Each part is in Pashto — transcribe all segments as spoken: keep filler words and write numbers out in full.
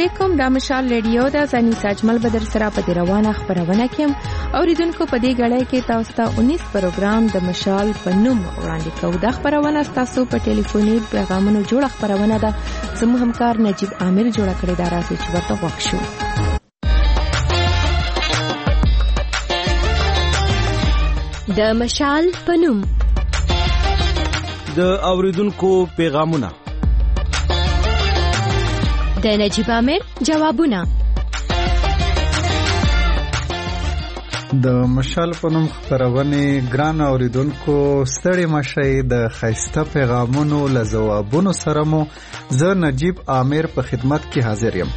علیکم. دا مشال ریډیو دا زنی ساجمل بدر سره په روانه خبرونه کوم. اوریدونکو په دې غړای کې تاسو ته انیس پروګرام د مشال په نوم وړاندې کوو. دا خبرونه تاسو په ټلیفوني پیغامونو جوړ خبرونه ده زموږ همکار نجیب عامر جوړ کړی دا راځي چې ورته وښیو. د مشال په نوم د اوریدونکو پیغامونه، د نجیب عامر جوابونه. د مشال په نوم خبرونه ګران اوریدونکو ستړي مشي د خیسته پیغامونو له جوابونو سره مو زه نجیب عامر په خدمت کې حاضر یم.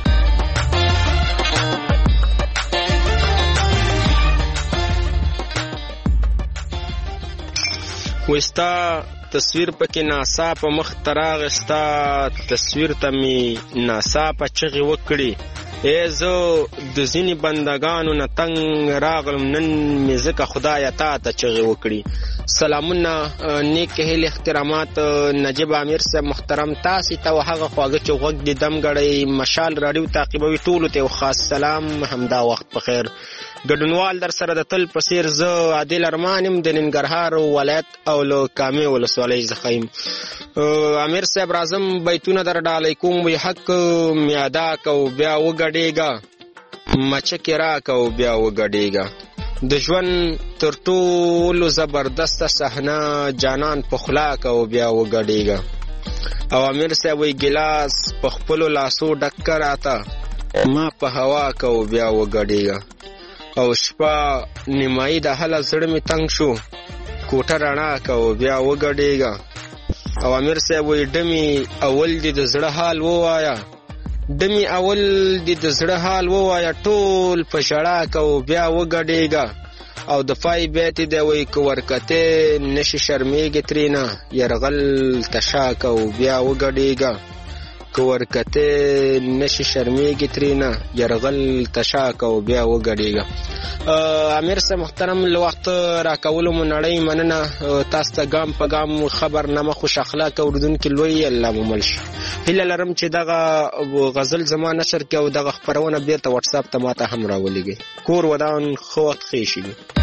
وستا تصویر پکې ناسا په مخ تراغستا تصویر ته می ناسا په چغې وکړي. ای زه د ځینې بندگانو نه تنگ راغلم، نن مې ځکه خدایه تا ته چغې وکړي. سلامونه، نیک هیلې، احترامات نجیب عامر صاحب محترم، تاسې ته هغه خواږه چې غوږ دې دم ګړی مشال راډیو تعقیبوي ټولو ته خاص سلام، همدا وخت په خیر. ګډونوال در سره د تل په څیر زه عادل ارمان یم د ننګرهار ولایت او له کامې ولسوالۍ څخه یم. امیر صاحب راځم بیتونه در ډالۍ کوم، وی حق مې ادا کو بیا وګډېږه، مچکې راکه او بیا وګډېږه. د ژوند تر ټولو زبردسته صحنه جانان په خوله که او بیا وګډېږه. او امیر صاحب وی ګیلاس په خپلو لاسو ډک راته، ما په هوا که او بیا وګډېږه. او شپه نیمایي د هله زړه مې تنګ شو، کوټه رڼا که او بیا وګډېږه. او امیر صاحب وی ډمې اول دې د زړه حال ووایه، ډمې اول دې د زړه حال ووایه، ټول په ژړا که او بیا وګډېږه. او د فای بیت دی وی که ورکتې نشي شرمېږې ترېنه، یرغل تشا که او بیا وګډېږه. که ورکتې نشي شرمېږې ترېنه، یرغل تشا که او بیا وګډېږه. امیر صاحب محترم، له وخت راکولو مو نړۍ مننه. تاسو ته ګام په ګام خبرنامه خوش اخلاقه اورېدونکي لوی الله مو مل شي. هیله لرم چې دغه غزل زما نشر کړي او دغه خپرونه بیرته واتساپ ته ماته هم راولېږئ. کور ودان، ښه وخت ښې شي.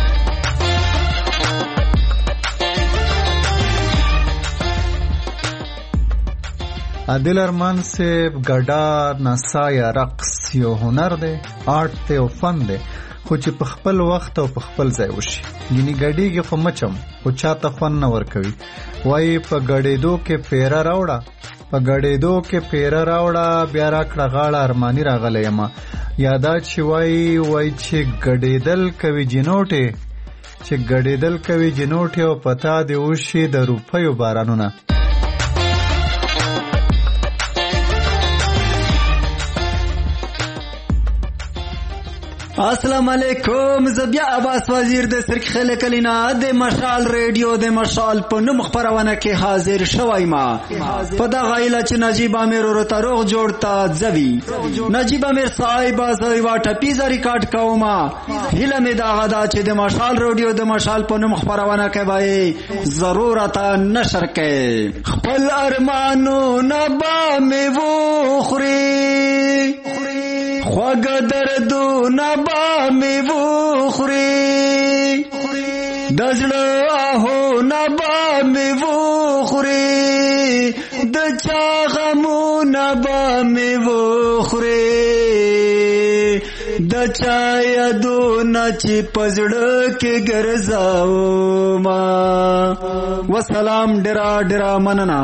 عادل ارمان صاحب، ګډا، نڅا یا رقص یو هنر دی، آرټ دی او فن دی، خو چې په خپل وخت او په خپل ځای وشي. یعنی ګډېږي خو مچم، خو چاته خوند نه ورکوي. وایي په ګډېدو کې پیره راوړه، په ګډېدو کې پیره راوړه، بیا راکړه غاړه ارماني راغلی یمه. یادا چې وایي وایي چې ګډېدل کوي جنوټې، چې ګډېدل کوي جنوټې او پتا دې وشي د روپیو بارانونه. السلام علیکم، زبیا عباس وزیر د سرک خلک کلینا د مشال ریډیو د مشال په نوم خبرونه کې حاضر شوم. ما په دا غایله چې نجیب عامر ورته روغ جوړتا ځوي. نجیب عامر صاحب زوی واټه پیزا ریکارډ کوما. هله مې دا غدا چې د مشال ریډیو د مشال په نوم خبرونه کوي ضرورت نشر کوي. خپل ارمانو نبا مې وخوري، خواږ دردو نبا مې وخوري، د زړه آهو نبا مې وخوري، د چا غمو نبا مې وخوري، د چا یادونه چې په زړه کې ګرځاوما. وسلام، ډېره ډېره مننه.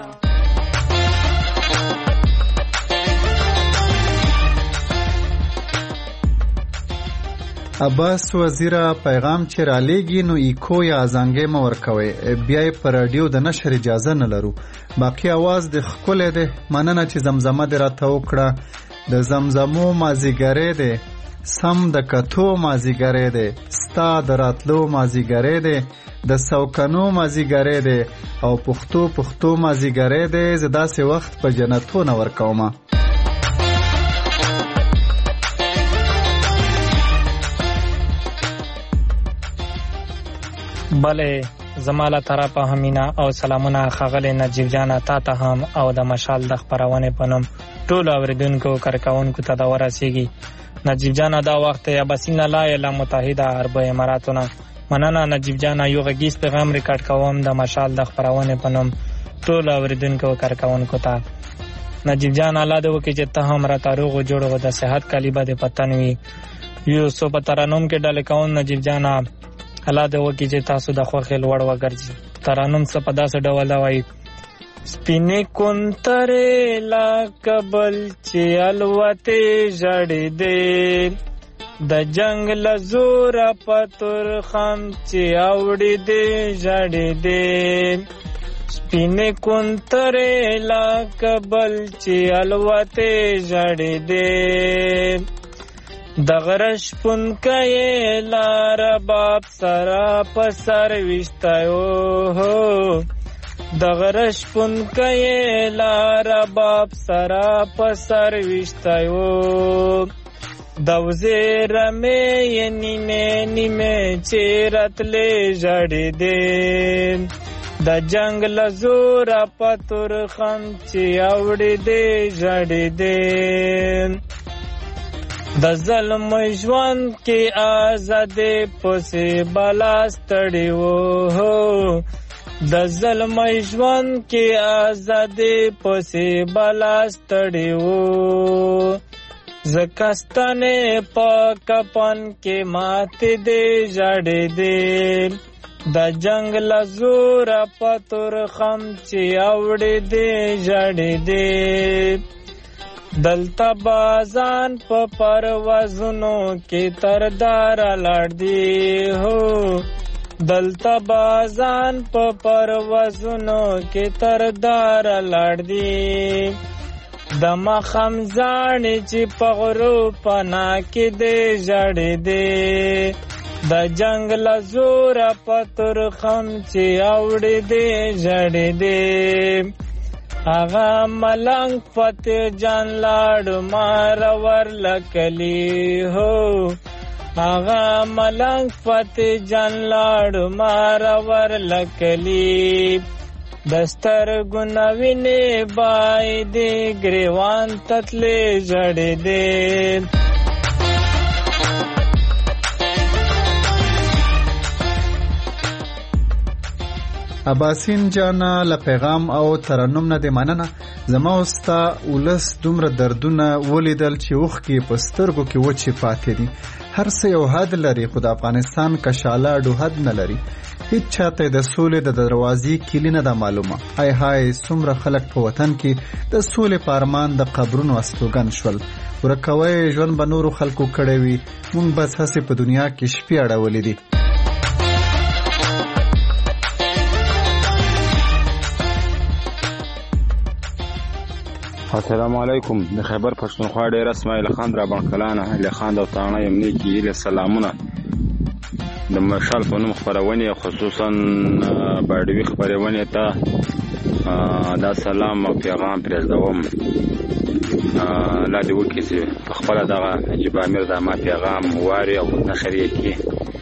عباس وزیره، پیغام چې را لیږي نو ایکو یا ازانګې مه ورکوئ، بیا یې په راډیو د نشر اجازه نه لرو. باقي اواز دې ښکلی دی، مننه چې زمزمه دې راته وکړه. د زمزمو مازیګری دی، سم د کتو مازیګری دی، ستا د راتلو مازیګری دی، د سوکنو مازیګری دی او پښتو پښتو مازیګری دی. زه داسې وخت په جنتو نه ورکومه. بله، زماله طرفه همینا او سلامونه ښاغلی نجیب جانه تا ته هم او د مشال د خپرونې په نوم ټولو اوریدونکو کارکوونکو ته دا ورسیږي. نجیب جان دا وخت اباسین لا اله متحده عرب اماراتونه. مننه نجیب جان. یو غږیز پیغام ریکارډ کوم د مشال د خبرونه په نوم ټولو اوریدونکو کارکوونکو ته. نجیب جان الله دې وکړي چې ته هم را تاروغ جوړ و د صحت کلیبه د پتن وي. یو سو په ترانوم کې ډلې کوم نجیب جان الله دې وکړي چې تاسو د خوښ لوړ وګرځي. ترانوم څه په داسې ډول دا وایي: سپینې کونترې لا کبل چې الوتې ژړې دې د جنگ له زوره په ترخم چې اوړې دې ژړې دې سپینې کونترې لا کبل چې الوتې ژړې دې د غره شپونکی لا رباب سره په سر ویشتیو هو د غره شپونکی لا رباب سره په سر ویشتیو د وزې رمې نیمې نیمې چې راتلې ژړې دې د جنگ له زوره په ترخم چې اوړې دې ژړې دې د ظلم ژوند کې آزادې پسې بلا ستړې وو د ظلم ژوند کې آزادې پسې بلا ستړې وو زکه ستنې په کفن کې ماتې دې ژړې دې د جنگ له زوره په ترخم چې اوړې دې ژړې دې دلته بازان په پروازونو کې تردار لاړ دی هو دلته بازان په پروازونو کې تردار لاړ دی د مخم ځانې چې په غرو پناه کې دی ژړې دی د جنگ له زوره په ترخم چې اوړې دی ژړې دی آغا ملنگ فتح جان لاړ مارور لکلی هو آغا ملنگ فتح جان لاړ مارور لکلی دستر گناوینه بای دی گریوان تتلی جڑی دی اباسین جانا له پیغام او ترنم نه دی مننه. زما وستا ولس دومره دردونه ولیدل چې اوخ کې په سترګو کې وچې پاتې دي. هر څه یو حد لري خو د افغانستان کشاله ډو حد نه لري. هیڅ چاته د سولې د دروازې کلی نه ده معلومه. هاي هاي څومره خلک په وطن کې د سولې په ارمان د قبرونو استوګن شول. ورکوی ژوند به نورو خلکو کړی وي، مونږ بس هسې په دنیا کې شپې اړولې دي. السلام علیکم. د خیبر پښتونخوا ډیر اسماعیل خان را بنکلانه اهل خان د تانه یمنی کې اله سلامونه. د مشال په نوم خبرونه خصوصا باډوي خبرونه ته دا سلام او پیغام پرېږدوم. لا دې وکړي چې په خپل دغه نجیب امیر د ما پیغام واري او نشریه کې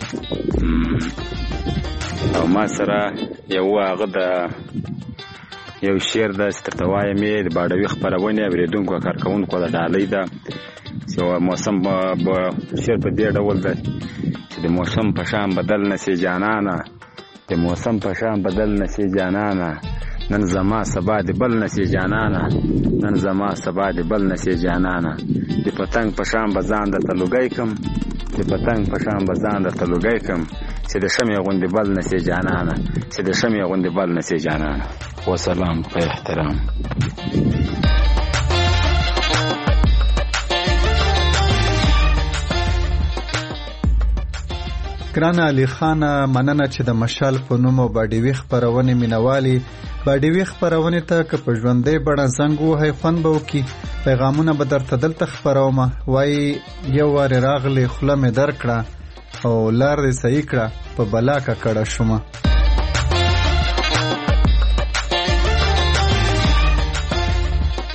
او ما سره یو هغه د یو شعر د سترتوای مې د باډوي خبرونه اوریدونکو کارکونکو د ډالۍ ده چې موسم به شعر په دې ډول ده چې د موسم په شان بدل نشي جانانه، د موسم په شان بدل نشي جانانه، نن زما سبا د بل نشي جانانه، نن زما سبا د بل نشي جانانه، د پتنګ په شان بزان د تلوګي کم، د پتنګ په شان بزان د تلوګي کم چې د شمع غوندې بل نشي جانانه، چې د شمع غوندې بل نشي جانانه. وسلام په احترام. ګران علي خان مننه چې د مشال په نوم باډوي خبرونه مینوالي باډوي خبرونه ته که په ژوندۍ بڼه زنګ وهي خوند به وکړي. پیغامونه به درته دلته خبرومه. وایي یو وارې راغلی خوله مې درکړه او لار دې صحیح کړه په بلا ککړه شومه.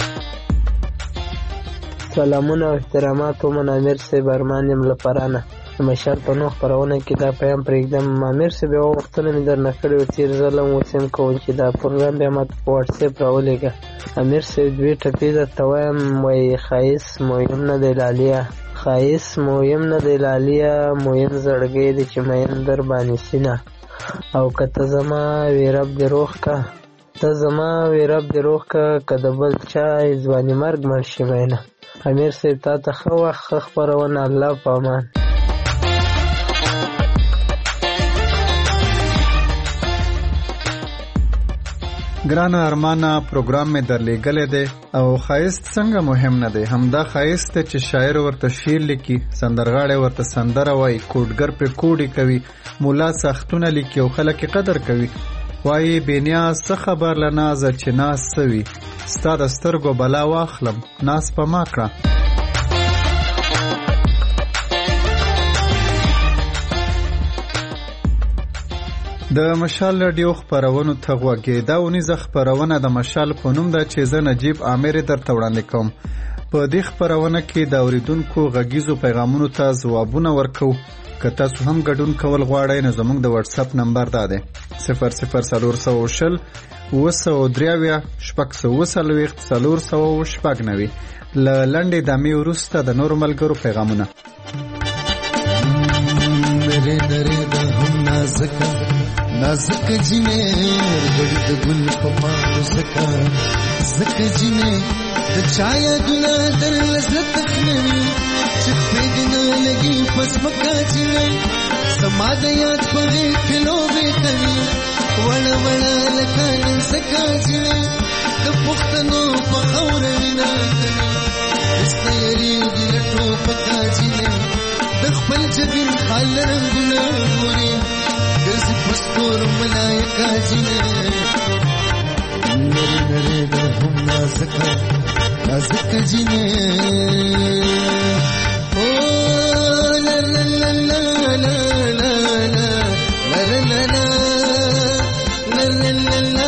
سلامونه او احترامات ومن امیر صاحب ارمان یم لپرانه. د مشال په نوم خپرونه کې دا پیغام پرېږدم. امیر صاحب یوه وختونه مې درنه کړی و تېر ځل هم اوس هم کوم چې دا پروګرام بیا ماته په واټساپ راولېږه. امیر صاحب دوې ټپې درته وایم، وایي ښایست مهم نه دی لاليه، ښایست مهم نه دی لاليه، مهم زړګی دی چې مین در باندې سینه، او که ته زما وی رب دې روغ که، ته زما وی رب دې روغ که، که د بل چا ځواني مرګ مړ شي مینه. امیر صاحب تا ته ښه وخت ښه خپرونه، الله په امان. ګرانه ارمانه پروګرام مې درلېږلی دی او ښایست څنګه مهم نه دی، همدا ښایست دی چې شاعر ورته شعر لیکي، سندرغاړی ورته سندره وایي، کوډګر پرې کوډې کوي، مولا ساختونه لیکي او خلک یې قدر کوي. وایي بېنیاز څه خبر له نازه چې ناز څه وي، ستا د سترګو بلا واخلم ناز په ما کړه. د مشال رادیو خپرونو ته غوږی. دا اونیزه خپرونه د مشال په نوم ده چې زه نجیب عامر درته وړاندې کوم. په دې خپرونه کې د اوریدونکو غږیزو پیغامونو ته ځوابونه ورکو. که تاسو هم ګډون کول غواړئ نو زموږ د واتس اپ نمبر دا دی صفر صفر څلور سوه شل اوه سوه درې اویا شپږ سوه څلوېښت څلور سوه شپږ نوي. له لنډې دمې وروسته د نورو ملګرو پیغامونه. میرے درد هم نازکه نازکه جینې ګړي د ګل په پاڼو زکه زکه جینې د چا یادونه در لذت تخنوي چې پرېږدي نه لګي په ځمکه جینې زما د یاد په غېږ کې لوبې کوي وړه وړه لکه نمځکه جینې د پښتنو په خاوره وینه کوي هېڅ نه یېرېږي له ټوپکه جینې د خپل جبین خال رنګونه ګوري ګرځي په ستورو ملایکه جینې نرې نرې د هم نازکه نازکه جینې او لا لا لا لا لا لا لا لا لا لا لا لا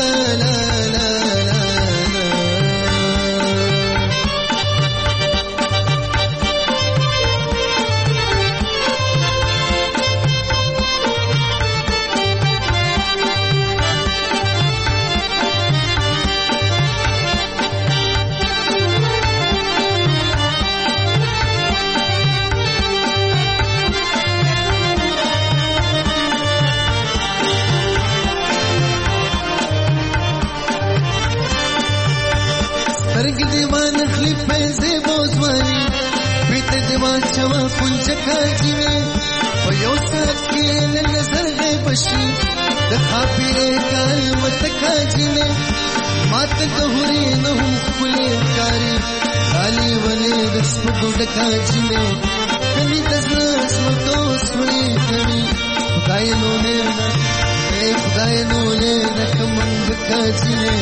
چوا کنجکا جینې په یو ساعت کې له نظر غیب شي د خاپیرې کال متکا جینې ماته د هورې نه هم ښکلې ښکاري خالي ولې د سپږو ډکا جینې کلي د زړه سمتو سورې کوي خدای نومې نه ای خدای نومې نه کمنګکا جینې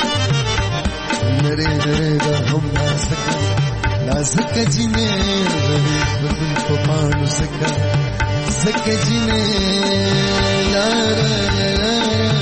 نرې نرې د هم نازکه نازکه جینې روي د ګل په پاڼو زکه زکه جینې لا لا لا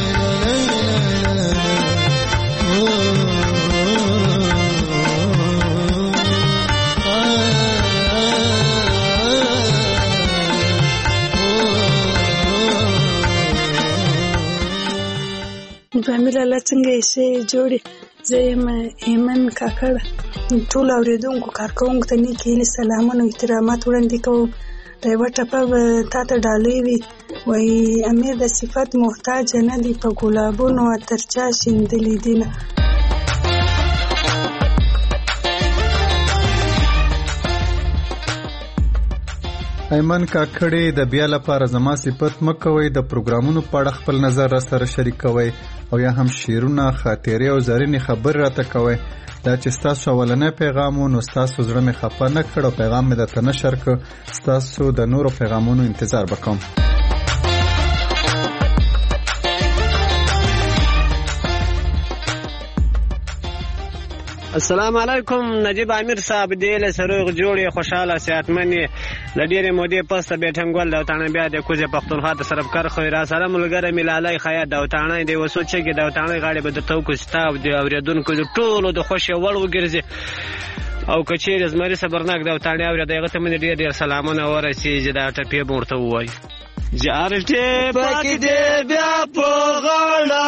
فامیل الله څنګه یې سه جوړې زه یم ایمن کاکړ ټول اوریدونکو کارکوونکو ته نیک هیلې سلامونه او احترامات وړاندې کوم. د یوه ټپه به تا ته ډالۍ وي وایي امیر د صفت محتاج نه دی په ګلابونو عطر چا شیندلي دینه. ایمن کاکړې د بیا لپاره زما صفت مکوئ، د پروګرامونو په اړه خپل نظر را سره شریکوئ او یا هم شعرونه خاطرې او زرینې خبرې راته کوئ. دا چې ستاسو اولنی پیغام و نو ستاسو زړه مې خفه نه کړ او پیغام مې درته نشر کړ. ستاسو د نورو پیغامونو انتظار وکړم. السلام علیکم نجیب عامر صاحب دې له سروغ جوړې خوشاله صحتمنې د ډېرې مودې پس ته بیټنګول د وطانه بیا د کوزې پښتونخوا ته صرف کار خو را سره ملګری مې لالی خیا د وطانه دی وسو چې د وطانه غاړې به د توکو ستا او د اورېدونکو د ټولو د خوشې وړ وګرځي او که چیرې زمري صبرناک د وتاڼې اورې د هغه ته مې ډېر ډېر سلامونه ورسېږي دا ټپې به ورته ووایي جار ټېپک دې بیا په غاړه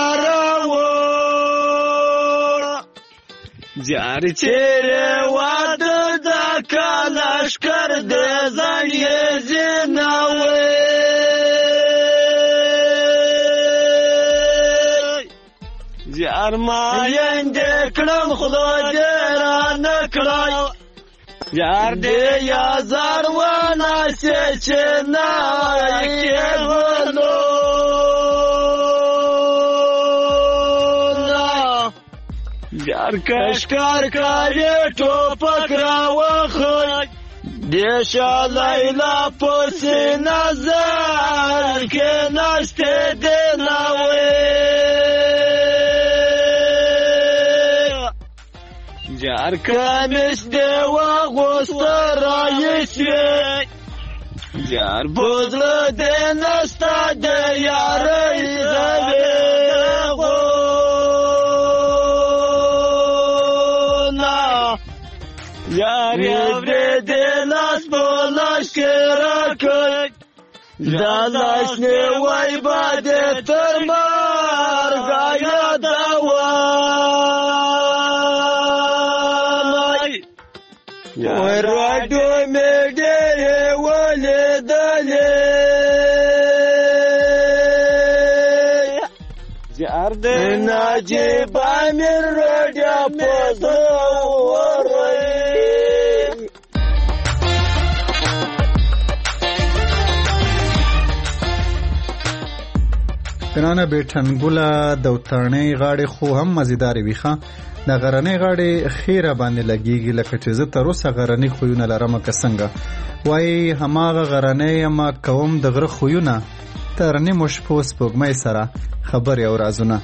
راوړ جار چیرې واده د کلشکر دې ځان یې زینوي جار مایندې کړم خدای دې رانه کړی یار دې یازار وناسې چې نه کېږلو یار کشکار کارې ټوپک راوخی دې شا لیلا پسې نظر کېناستې دې ناوې جار کمیس دې واغوسته رایسوې جار بوزله دې نسته د یارۍ زویغونه یار اورېدې لاس په لاس کې راکړ دا لاس نیوی به دې تر مرګه یادوم وای راډیو مې ډېرې ولیدلې جار دې نجیب امیر راډیو په زوری کنانه بیټنګوله د وتاڼۍ غاړې خو هم مزیدارې وي ښه د غرنۍ غاړې خیره باندې لګېږي لکه چې زه تر اوسه غرني خویونه لرمه که څنګه وایي هماغه غرنۍ یمه کوم د غره خویونه تر نیمو شپو سپوږمۍ سره خبرې او رازونه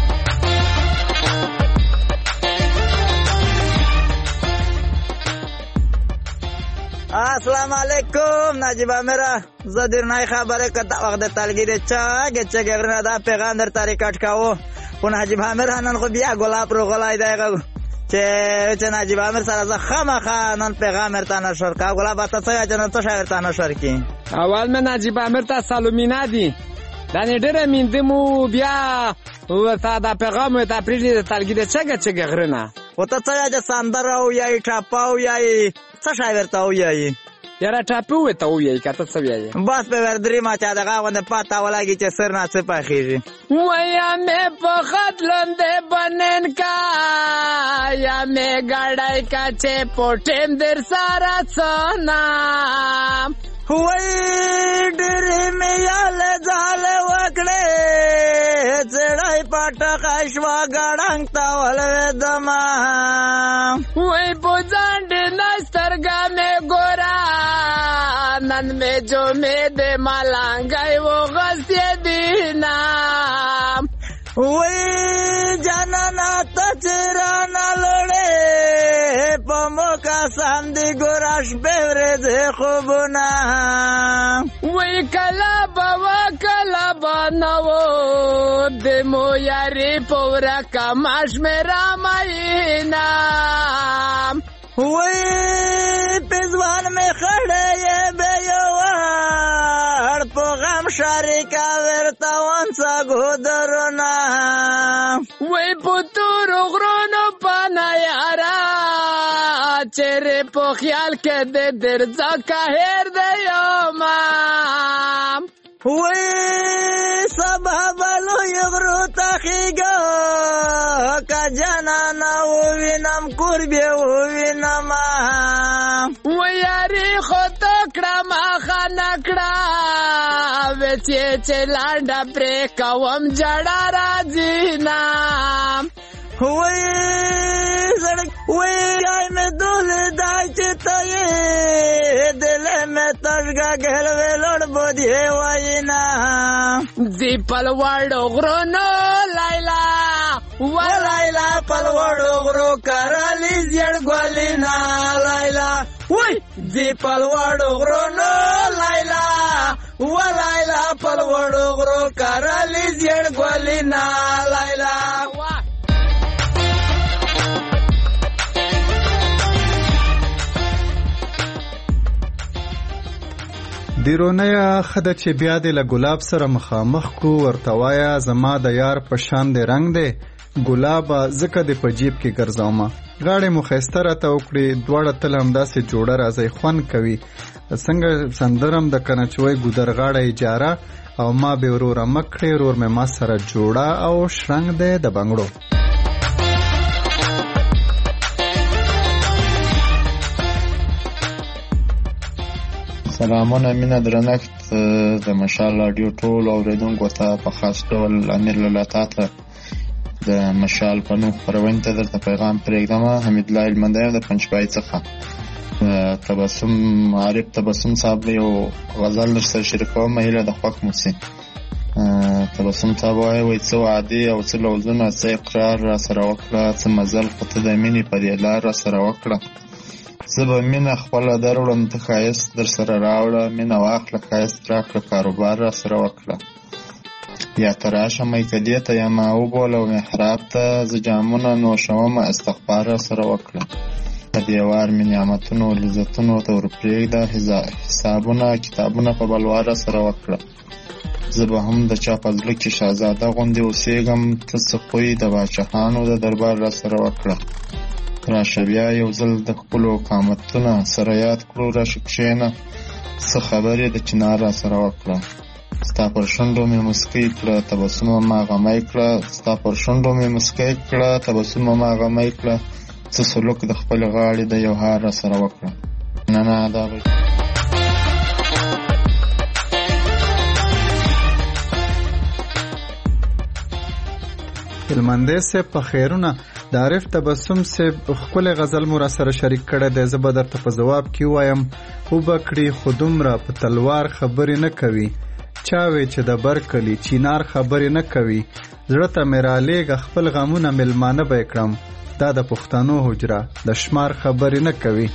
السلام علیکم نجیب میرا زه درنای خبره که دا وخت د تلګي د چاګې چاګې غرنه دا پیغام در تاریخ کټ کاوه خو نجیب میرا نن خو بیا ګلاب رو غلای دی چې چې نجیب امیر سره زه خامخا نن پیغام ورته نشر کا ګلاب ته څه چې نن څه ورته نشر کی اول مې نجیب امیر ته سلامونه دي دا نه ډېره میندمو بیا ورته دا پیغام ته پریږدي د تلګي د چاګې چاګې غرنه خو ته څه چې سندره وایي ټاپه وایي څه شی ورته وایي یاره ټاپه ورته وایي که ته څه وایي بس په وردري ما چې دغه غوندې پته ولګي چې سر نه څه پخېږي ویا مې په خط لوندې بنن کا یا مې ګړی کا چې پوټیم در سره څونه وای ډېرې مې یاله ځاله وکړې څړی پټه شوه ګړنګ ته ولوېدمه وای په ځنډ نه سترګه مې ګوره نن مې جمعې د ملنګی وغځېدینه وای جانانه ته چې رانه لړې په موکه ساندې ګوره شپې ورځې خوبونه وای کله به وه کله به نه و د مو یارې په ورکه ماش مې رامینه وای پېزوان مې خړې یې به یوار په غم شریکه ورته ونڅه ګودرونه وای په تورو غرونو پناه یاره چیرې په خیال کې د درځه که هېر دی یومه وای سبا به لوی غرو ته خېږه که جانانه ووینم کور بې ووینمه وای یارې خو ته کړه مخه نه کړه ویڅ یې چې لنډه پرې کوم جړه راځي نه وای زړه وای جای مې دولدای چې ته یې دلې مې تشګه ګهلوې لوړ بودې واینا زی پلوړو غرونو لایلا و لایلا پلوړو غرو کرالی زیړ ګولینا لایلا وای زی پلوړو غرونو لایلا و لایلا پلوړو غرو کرالی زیړ ګولینا لایلا دیرونیا خده چې بیا دې له ګلاب سره مخامخ کو ورته وایه زما د یار په شان دې رنګ دی ګلابه ځکه دې په جیب کې ګرځومه غاړې مو ښایسته راته وکړې دواړه تل همداسې جوړه راځئ خوند کوي څنګه سندرم د کنه چې وایي ګودرغاړه اجاره او ما به وروره مه کړې ورور مې ما سره جوړه او شرنګ دی د بنګړو. سلامونه مینه درنښت د مشال راډیو ټول اوریدونکو ته په خاص ډول امیر للاتا ته د مشال په نوم خپرونې ته درته پیغام پرېږدم. حمید الله المندی د پنجپای څخه تبسم عارف تبسم صاحب یو غزل درسره شریکوم هیله د خوښ مو سي. تبسم صاحب وایي وایي څه وعدې او څه لوظونه څه اقرار را سره وکړه څه مزل خو ته د مینې په دې لار را سره وکړه زه به مینه خپله دروړم ته ښایست در سره راوړه مینه واخله ښایست راکړه کاروبار را سره وکړه یا ته راشه میکدې ته یمه وبوله محراب ته زه جامونه نوشومه استغفار را سره وکړه په دیوار مې نعمتونو لذتونو ته ورپرېږده حسابونه کتابونه په بلوار را سره وکړه زه به هم د چا په زړه کې شهزاده غوندې اوسېږم ته څه خوی د باچهانو د دربار را سره وکړه راشه بیا یو ځل د خپلو قامتونه سره یاد کړو راشه کښېنه څه خبرې د چنار را سره وکړه ستا پر شونډو مې مسکی کړه تبسمه ما غمی کړه ستا پر شونډو مې مسکی کړه تبسمه ما غمی کړه څه سلوک د خپلې غاړې د یو هار را سره وکړه. نه نه دا به هلمندی صاحب په خیرونه د عارف تبسم صاحب ښکلی غزل مو را سره شریک کړی دی زه به درته په ځواب کې ووایم وبه کړي خو دومره په تلوار خبرې نه کوي چا وی چې د بر کلي چینار خبرې نه کوي زړه ته مې رالیږه خپل غمونه میلمانه به یې کړم دا د پښتنو حجره د شمار خبرې نه کوي.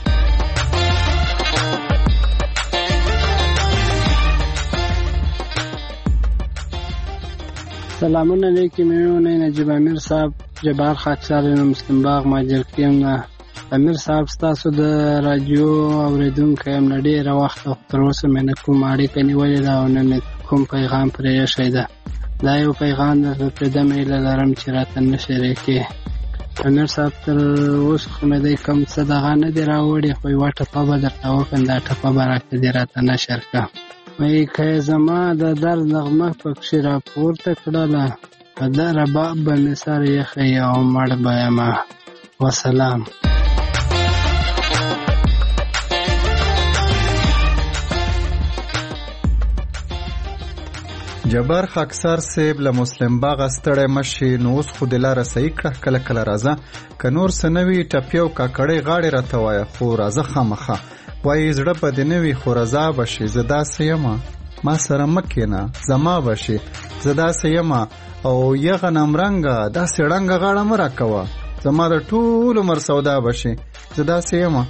سلامونه لیکي میونه نجیب امیر صاحب جبار خاکسار مسلم باغ ماجر کیم نه امیر صاحب ستاسو د رادیو اوریدونکو یم له ډېره وخته تر اوسه مې نه کوم اړیکه نیولې ده او نه مې کوم پیغام پرې ایښی ده دا یو پیغام درته پرېږدم هیله لرم چې راته نه شریکې امیر صاحب تر اوسه خو مې دی کوم څه دغه نه دی راوړی خو یوه ټپه به درته وکړم دا ټپه به راته دې راته نشر کړه وایي که یې زما د درد نغمه پکښې راپورته کړله په ده رباب به مې سر ایښی او مړ به یمه وسلام. جبار خاکسار صاحب له مسلم باغه ستړی مشي نو اوس خو دې لاره صحیح کړه کله کله راځه که نور څه نه وي ټپې او کاکړۍ غاړې راته وایه خو راځه خامخه وایي زړه به دې نه وي خو رضا به شي زه داسې یمه ما سره مه کښېنه زما به شي زه داسې یمه او یغه نمرنګه داسې ړنګه غاړه مه راکوه زما د ټول عمر سودا به شي زه داسې یمه.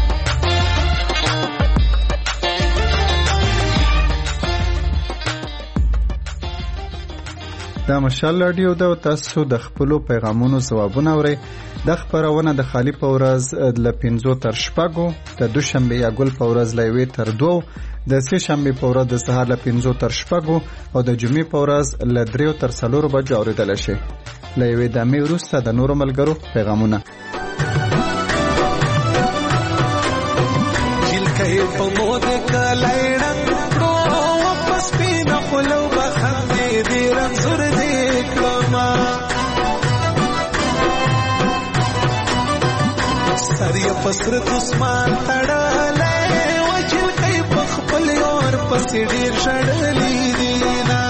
دا مشال راډیو ده او تاسو د خپلو پیغامونو ځوابونه اورئ. دا خپرونه د خالي په ورځ له پنځو تر شپږو د دوشنبې یا ګل په ورځ له یوې تر دوو د سې شنبې په ورځ د سهار له پنځو تر شپږو او د جمعې په ورځ له دریو تر څلورو بجو اورېدلی شئ. له یوې دمې وروسته د نورو ملګرو پیغامونه. جلکۍ په مود کلی ړنګ کړو واپس سپینه خولو به خندې دې رنځور دې کړمه سر یې په سره دسمان تړلی و جلکۍ په خپل یار پسې ډېر ژړلی دي نه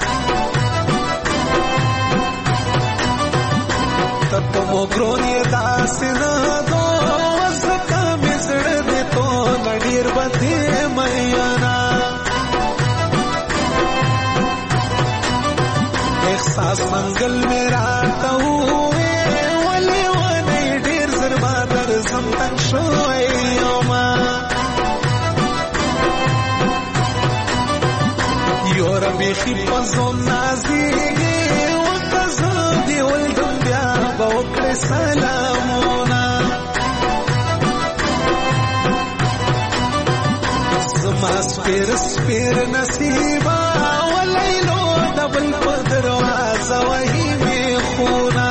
ته په موګرون یې داسې نه دو ځکه مې زړه دې تو نه ډېر به دې میانه احساس منګل مې راته ووې ولې ونې ډېر زر به درځم تنګ شوی یمه یوره بیخي په ځون نازېږې وکه زه دې ولدم بیا به وکړې سلامونه زما سپیر سپیر نصیبا ولیلو دبل په دروازه وهي می خونا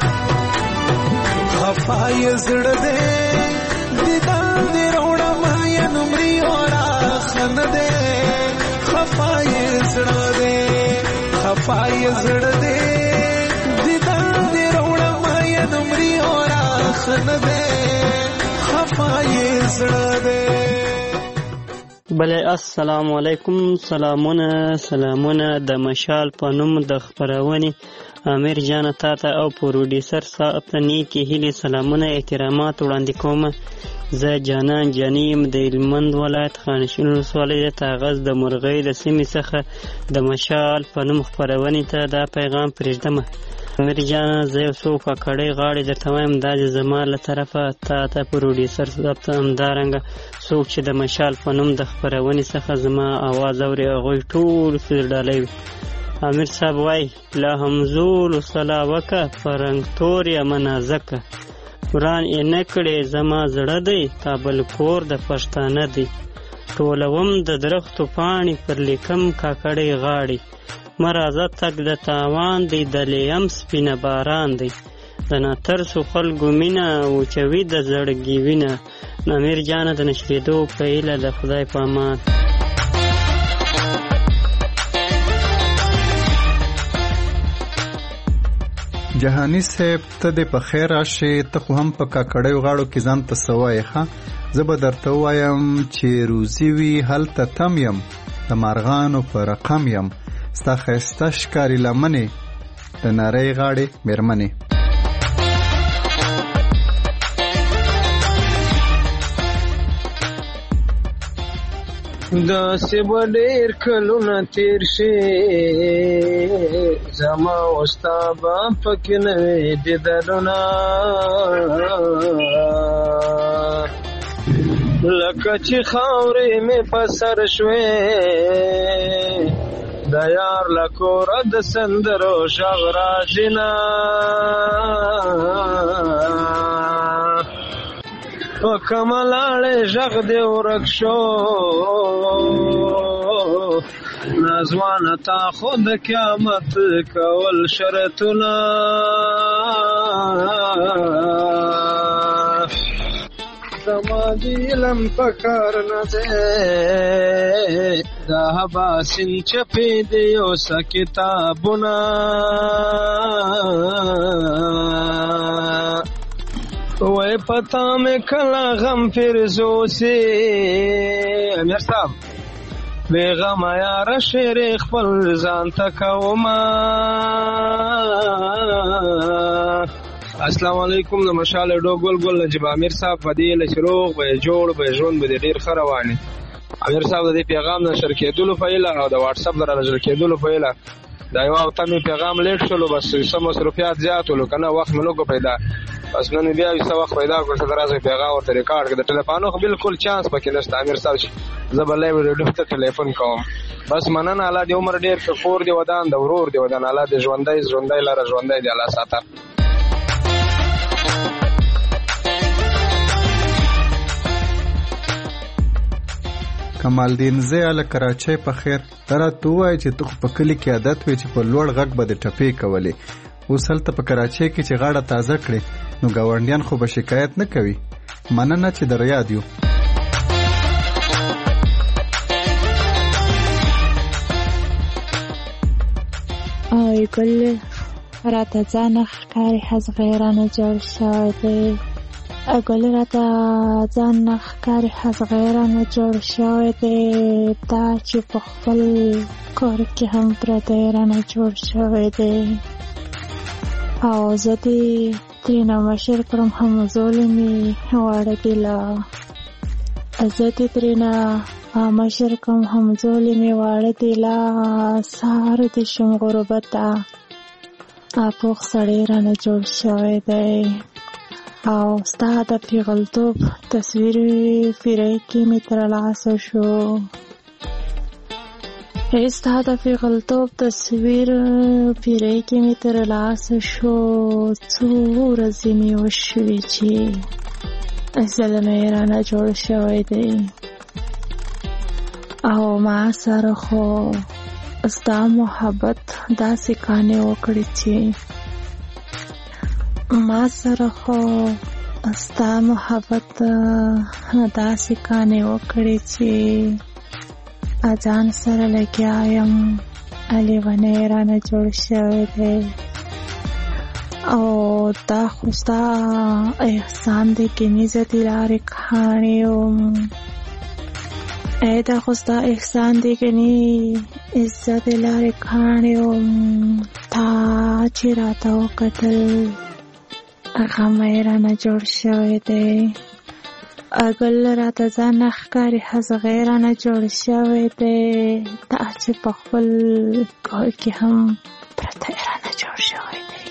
خفای زړه دې دیدار دې روړه ما یا نمرې اورا خن دې خفای زړه دې خفای زړه دې دیدار دې روړه ما یا نمرې اورا خن دې خفای زړه دې. بله السلام علیکم. سلامونه سلامونه د مشال په نوم د خپرونې امیر جان تا ته او پروډیسر صاحب ته نیکې هیلې سلامونه احترامات وړاندې کوم. زه جانان جاني یم د هلمند ولایت خانشین ولسوالۍ د تاغز د مرغۍ د سیمې څخه د مشال په نوم خپرونې ته دا پیغام پرېږدمه. امیر جانه زه یو څو کاکړۍ غاړې درته وایم دا د زما له طرفه تا ته پروډیسر صاحب ته همدارنګه څوک چې د مشال په نوم د خپرونې څخه زما اواز اوري هغوی ټولو ته ډالۍ وي. امیر صاحب وایي لا همزولو صلا وکه په رنګ تور یمه نازکه وران یې نه کړې زما زړه دی کابل کور د پښتانه دی ټولوم د درختو پاڼې پر لیکم کاکړۍ غاړې مرازه تک د تاوان دی د لیم سپینه باران دی د ناترسو خلکو مینه وچوي د زړګي وینه. امیر جانه د نشریدو په هیله د خدای په امان. جهانی صاحب ته دې په خیر راشې. ته خو هم په کاکړیو غاړو کې ځان ته څه وایې ښه. زه به درته ووایم چې روزي وي هلته تم یم د مارغانو په رقم یم ستا ښایسته ښکاري لمنې د نرۍ غاړې مېرمنې. داسې به ډېر کلونه تېر شي زما او ستا به پکې نه وي دیدنونه لکه چې خاورې مې په سر شوې د یار له کوره د سندرو غږ راځي نه په کومه لاړې غږ دې ورک شو نازوانه تا خو د قیامت کول شرطونه زما د علم په کار نه دی دا حباسین چپې دی اوسه کتابونه وای پتا میں کلا غم فرزوسی. امیر صاحب بے غم یار شیر خپل ځان تکوما. السلام علیکم د مشال ډو ګل ګل نجیب امیر صاحب فدیل شروع به جوړ به ژوند به ډیر خروانی. امیر صاحب د پیغام نشر کېدلو په اله او د واتس اپ در نشر کېدلو په اله دا یو او تمه پیغام لیټ شلو بس سم مصرفيات زیاتولو کنه وخت ملو کو پیدا بس نن بیا یو څه وخت پیدا کړ چې درازه پیغام ورته ریکارډ کړ د ټلیفون خو بالکل چانس پکې نشته. امیر صاحب زبر لای ویډیو ته ټلیفون کوم بس مننه الله دې عمر ډیر کفور دی ودان د ورور دی ودان الله دې ژوندۍ ژوندۍ لاره ژوندۍ دی الله ساته. کمال دین زه له کراچۍ په خیر ترا تو وای چې تو په کلی کې عادت وي چې په لوړ غږ به د ټپې کولې اوس هلته په کراچۍ کې چې غاړه تازه کړې نو ګاونډیان خو به شکایت نه کوي. مننه چې در یاد یو. آی ګل راته ځان ښکاري حزغیرانه جوړ شوی دی اګل راته ځان ښکاري حزغیرانه جوړ شوی دی دا چې په خپل کور کې هم پردی رانه جوړ شوی دی او زه دې ترېنه مشر کړم هم ظلمې واړه دي له زه دې ترېنه مشر کړم هم ظلمې واړه دي له سهار دې شم غربته پوخ سړی رانه جوړ شوی دی او ستا د پیغلتوب تصویر پیری کې مې ترلاسه شو ستا د پیغلتوب تصویر پیری کې مې ترلاسه شو څو ورځې مې وشوې چې زلمی رانه جوړ شوی دی ما سره خو ستا محبت داسې کانې وکړې چې ما سره خو ستا محبت داسې کانې وکړې چې اځان سره لګیا یم لیونی رانه جوړ شوی دی او دا خو ستا احسان دی کني زه دې لارې کاڼې یم ای دا خو ستا احسان دی کني زه دې لارې کاڼې یم تا چې راته وکتل غمی رانه جوړ شوی دی اګل راته ځان نه ښکاري هزغی رانه جوړ شوی دی دا چې په خپل کور کې هم پرته رانه جوړ شوی دی.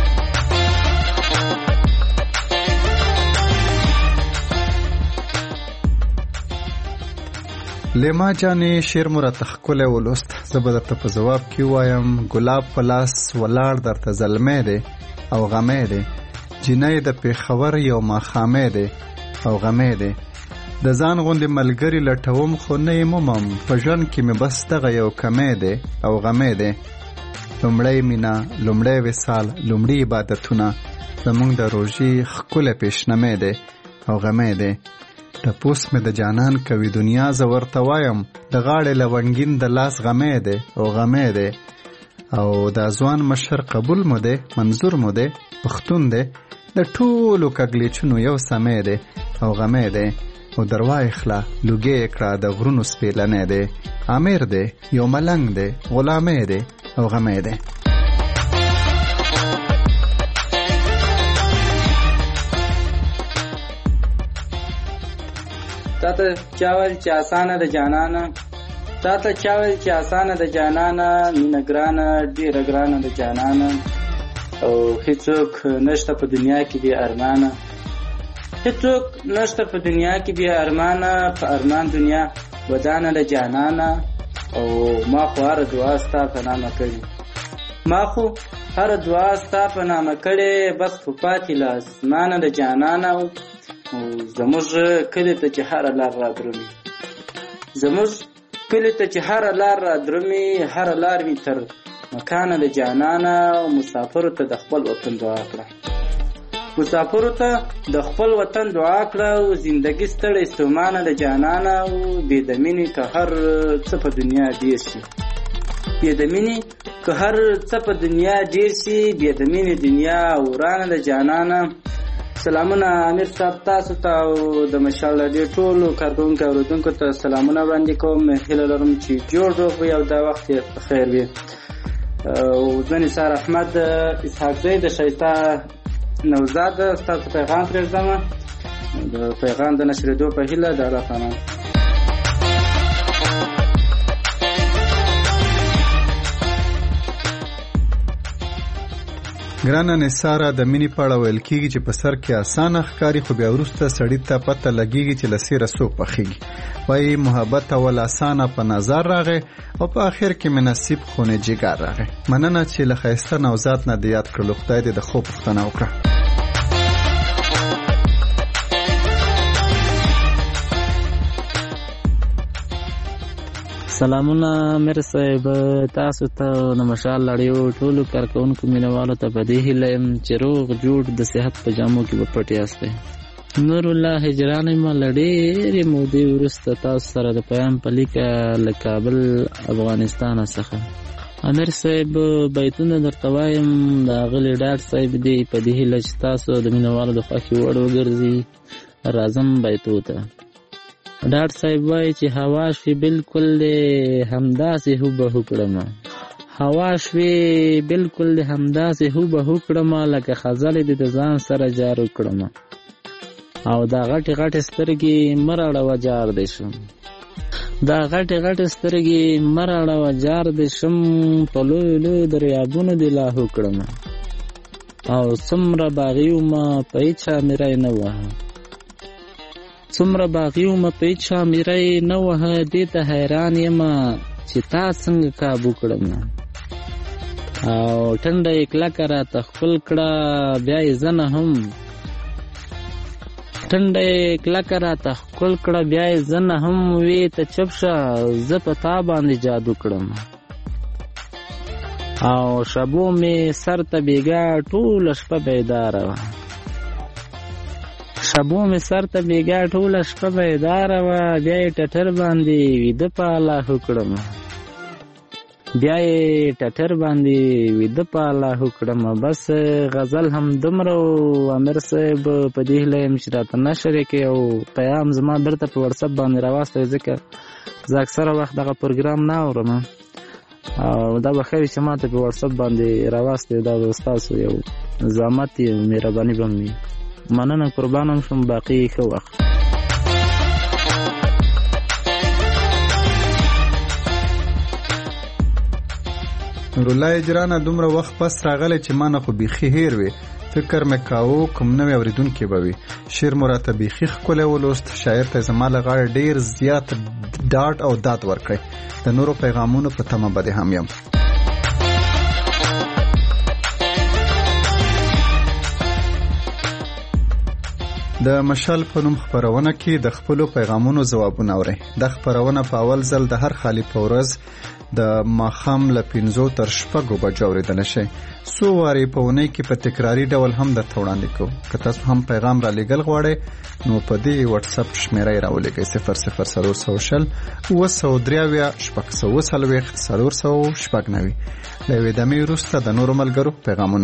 لیما جانې شعر مو راته ښکلی ولوست. زه به درته په ځواب کې وایم ګلاب په لاس ولاړ درته زلمی دی او غمی دی جینۍ د پېښور یو ماښامی دی او غمی دی د ځان غوندې ملګري لټوم خو نه یې مومم په ژوند کې مې بس دغه یو کمی دی او غمی دی لومړی مینه لومړی وصال لومړي عبادتونه زموږ د روژې ښکلی پیشنمی دی او غمی دی ټپوس مې د جانان کوي دنیا زه ورته وایم د غاړې لونګین د لاس غمی دی او غمی دی او دا ځوان مشر قبول مو دی منظور مو دی پښتون دی د ټولو کږلېچونو یو سمی دی او غمی دی او دروا اخلا لوګې یې کړه د غرونو سپېلنی دی امیر دی یو ملنګ دی غلامی دی او غمی دی. تا ته چا ویل چې اسانه د جانانه تا ته چا ویل چې اسانه د جانانه مینه ګرانه ډېره ګرانه د جانانه او هیڅوک نشته په دنیا کې بې ارمانه هیڅوک نشته په دنیا کې بې ارمانه په ارمان دنیا ودانه د جانانه او ما خو هره دعا ستا په نامه کړې ما خو هره دعا ستا په نامه کړې بس خو پاتې له اسمانه د جانانه زموږ کلي ته چې هره لار را درومي زموږ کلي ته چې هره لار را درومي هره لار وي تر مکانه د جانانه او مسافرو ته د خپل وطن دعا کړه مسافرو ته د خپل وطن دعا کړه او زندګي ستړی ستومانه د جانانه او بې د مینې که هر څه په دنیا ډېر شي بې د مینې که هر څه په دنیا ډېر شي بې د مینې دنیا ورانه د جانانه. سلامونه امیر صاحب تاسو ته او د مشال راډیو ټولو کارکوونکو اورېدونکو ته سلامونه وړاندې کوم. هیله لرم چې جوړ روغ وي او دا وخت یې په خیر وي. او زه نثار احمد اسحاق زی د ښایسته نوزاد ستاسو پیغام پرېږدم د پیغام د نشرېدو په هیله د الله تعالی. ګرانه نثاره د مینې په اړه ویل کېږي چې په سر کې اسانه ښکاري خو بیا وروسته سړي ته پته لګېږي چې له سیره څوک پخېږي. وایي محبت اول اسانه په نظر راغی او په آخر کې مې نصیب خونې جګر راغی. مننه چې له ښایسته نوزاد نه د یاد کړلو. خدای دې د ښو پوښتنه وکړه. سلامونه امیر صاحب تاسو ته د مشال راډیو ټولو کارکوونکو مینوالو ته په دې هیله یم چې روغ جوړ د صحت په جامو کې به پټ یاستئ. نور الله هجران ما له ډېرې مودې وروسته تاسو سره د پیام په لیکه له کابل افغانستان څخه. امیر صاحب بیتونه درته وایم د اغلې ډاډ صاحب دی په دې هیله چې تاسو د مینوالو د خوښې وړ وګرځي. راځم بیتو ته. ډاډ صاحب وایي چې هوا شوې بالکل همداسې هوبهو کړمه هوا شوې بالکل همداسې هوبهو کړمه لکه خزلې دې د ځان سره جارو کړمه او دا غټې غټې سترګې مه راړوه جار دې شم دا غټې غټې سترګې مه راړوه جار دې شم په لویو لویو دریابونو دې لاهو کړمه او څومره باغي ومه په هېچا میری نه وهه څومره باغي ومه په هېچا میری نه وهه دې ته حیران یمه چې تا څنګه کابو کړم او ټنډه یې کلکه راته ښکل کړه بیا یې زه نه هم ټنډه یې کلکه راته ښکل کړه، بیا یې زه نه هم وې ته چپ شه، زه په تا باندې جادو کړم. او شبو مې سر ته بیګا ټوله شپه بیداره وه، شبو مې سر ته بیګا ټوله شپه بیداره وه، بیا یې ټټر باندې ویده په الله کړم، بیا یې ټټر باندې ویده په الله کړم. بس غزل هم دومره و امیر صاحب، په دې هیله یم چې راته نشر یې کړې او پیغام زما بیرته په وټساپ باندې راواستوئ، ځکه زه اکثره وخت دغه پروګرام نه اورم او دا به ښه وي چې ما ته په وټساپ باندې راواستوئ. دا به ستاسو یو زحمت یې مهرباني به وي. مننه، قربان هم شم. باقي ښه وخت. نورالله اجرانه دومره وخت پس راغلی چې ما نه خو بیخي هیر وي، فکر مې کاوه کوم نوی اورېدونکی به وي. شعر مو راته بیخي ښکلی ولوست، شاعر ته زما له غاړې ډېر زیات ډاډ او داد ورکړی. د نورو پیغامونو په تمه به دې هم یم. د مشال په نوم خپرونه کې د خپلو پیغامونو ځوابونه اورئ. د خپرونه په اول ځل د هر خالي په ورځ د ماښام له پنځو تر شپږو بجو اورېدلی شئ. څو وارې په اونۍ کې په تکراري ډول هم درته وړاندې کوو. که تاسو هم پیغام را لیږل غواړئ نو په دې وټساپ شمېره یې راولېږئ: صفر صفر څلور سوه شل اووه سوه درې اویا شپږ سوه اووه څلوېښت څلور سوه شپږ نوي. له یوې دمې وروسته د نورو ملګرو پیغامونه.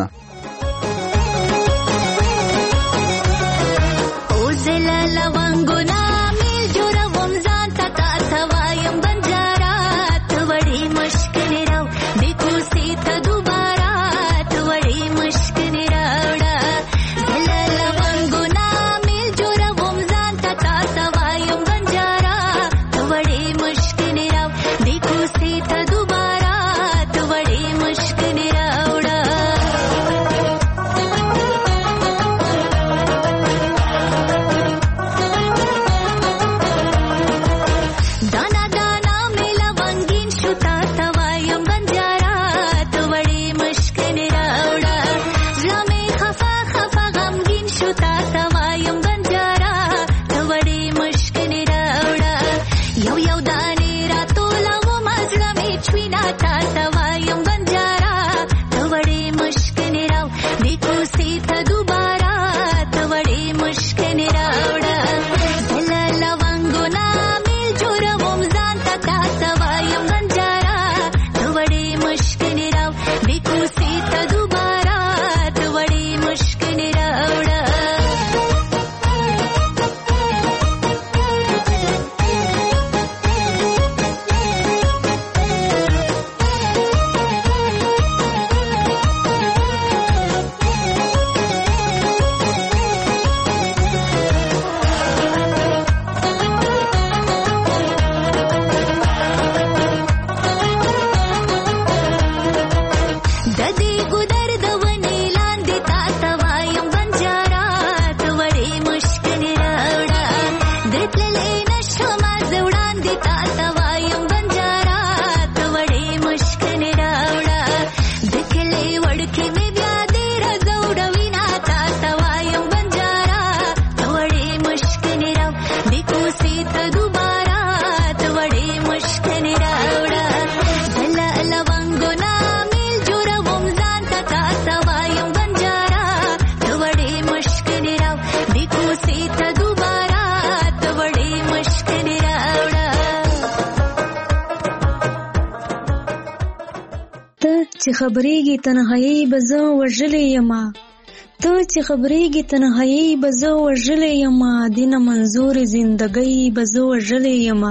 چې خبرېږي تنهایی به زه وژلې یمه، ته چې خبرېږي تنهایی به زه وژلې یمه، دینه منظور زندګۍ به زه وژلې یمه.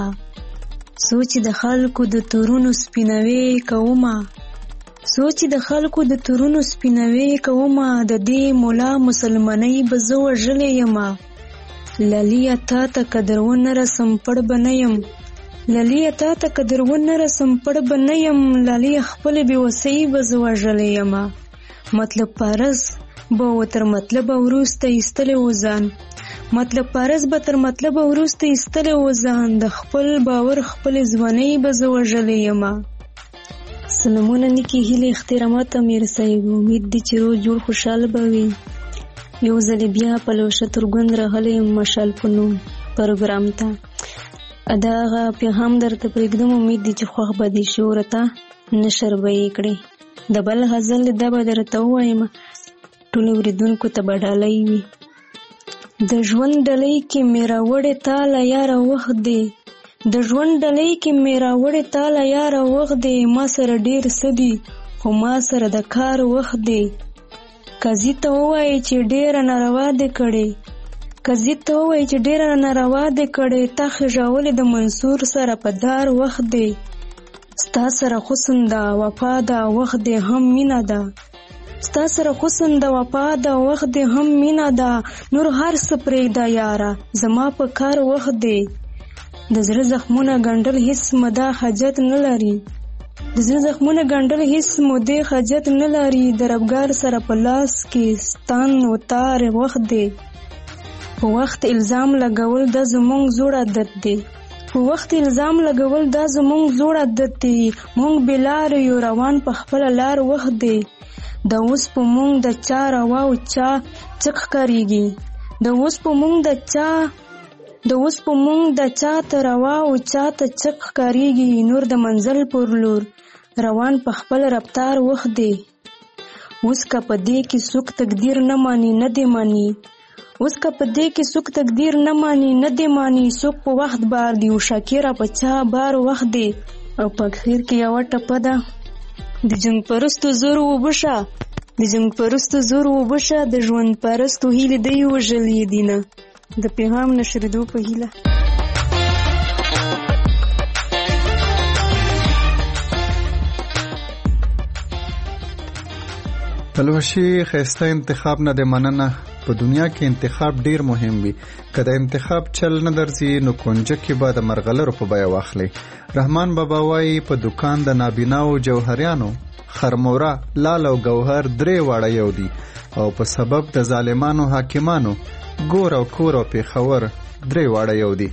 سوچ د خلکو د تورونو سپینوي کومه، سوچ د خلکو د تورونو سپینوي کومه، د دې مولا مسلمانۍ به زه وژلې یمه. للیه تا ته قدر ونه رسم پړ به نه یم، للیه تا ته قدر ونه رسم پړ به نه یم، للیه خپل بې وسۍ به زه وژلې یمه. مطلب پارس به و تر مطلب وروسته ایستلی و ځان، مطلب پارس به تر مطلب وروسته ایستلی و ځان، د خپل باور خپل ځوانۍ به زه وژلې یمه. سلامونه نیکې هیلې احترامات امیر صاحب، امید دی چې روغ جوړ خوشحاله به وي. یو ځل بیا په لوشه ترګوند راغلی مشال په نوم پروګرام ته. دا هغه پیغام درته پرېږدم، امید دی چې خوښ به دې شي، ورته نشر به یې کړې. د بل غزل دا به درته ووایم، ټولو اورېدونکو ته به ډالۍ وي. د ژوند ډلۍ کې مې راوړې تاله یاره وخت دی، د ژوند ډلۍ کې مې راوړې تاله یاره وخت دی، ما سره ډېر څه دي خو ما سره د کار وخت دی. قاضي ته ووایي چې ډېره ناروا دې کړې، قاضي ته ووایي چې ډېره ناروا دې کړې، تا خېژولې د منصور سره په دار وخت دی. ستا سره حسن ده وفا ده وخت دی هم مینه ده، ستا سره حسن د وفا د وخت دی هم مینه ده، نور هر څه پرېږده یاره زما په کار وخت دی. د زړه زخمونه ګنډل هیڅ مده حاجت نه لري، د زړه زخمونه ګنډل هیڅ مده حاجت نه لري، د ربګار سره په لاس کې ستان و تار وخت دی. په وخت الزام لګول د زمونږ زوړ عادت دی، په وخت الزام لګول دا زمونږ زوړ عادت دی، مونږ بې لارې یو روان په خپله لار وخت دی. د اوس په مونږ د چا روا او چا څه ښکارېږي، د اوس په مونږ د چا د اوس په مونږ د چا ته روا او چا ته څه ښکارېږي، نور د منزل پر لور روان په خپل رفتار وخت دی. اوس که په دې کې څوک تقدیر نه مانی نه دی مانی، اوس که په دې کې څوک تقدیر نه مانی نه دی مانی، څوک په وخت بار دی او شاکره په چا بار وخت دی. او په اخر کې یوه ټپه ده، د جنگ پرستو زور وبشه، د جنگ پرستو زور وبشه، د ژوند پرستو هیلې دی وژلې دینه. د پیغام نشریدو په هیله. پلوشي ښایسته انتخاب نه دی مننه. په دنیا کې انتخاب ډیر مهم وي، که د انتخاب چل نه درځي نو کونجه کې به د مرغلرو په بیه واخلي. رحمان بابا وایي په دکان د نابیناو جوهریانو خرموره لال او گوهر درې واړه یو دي، او په سبب د ظالمانو حاکمانو ګور او کور او پیښور درې واړه یو دي.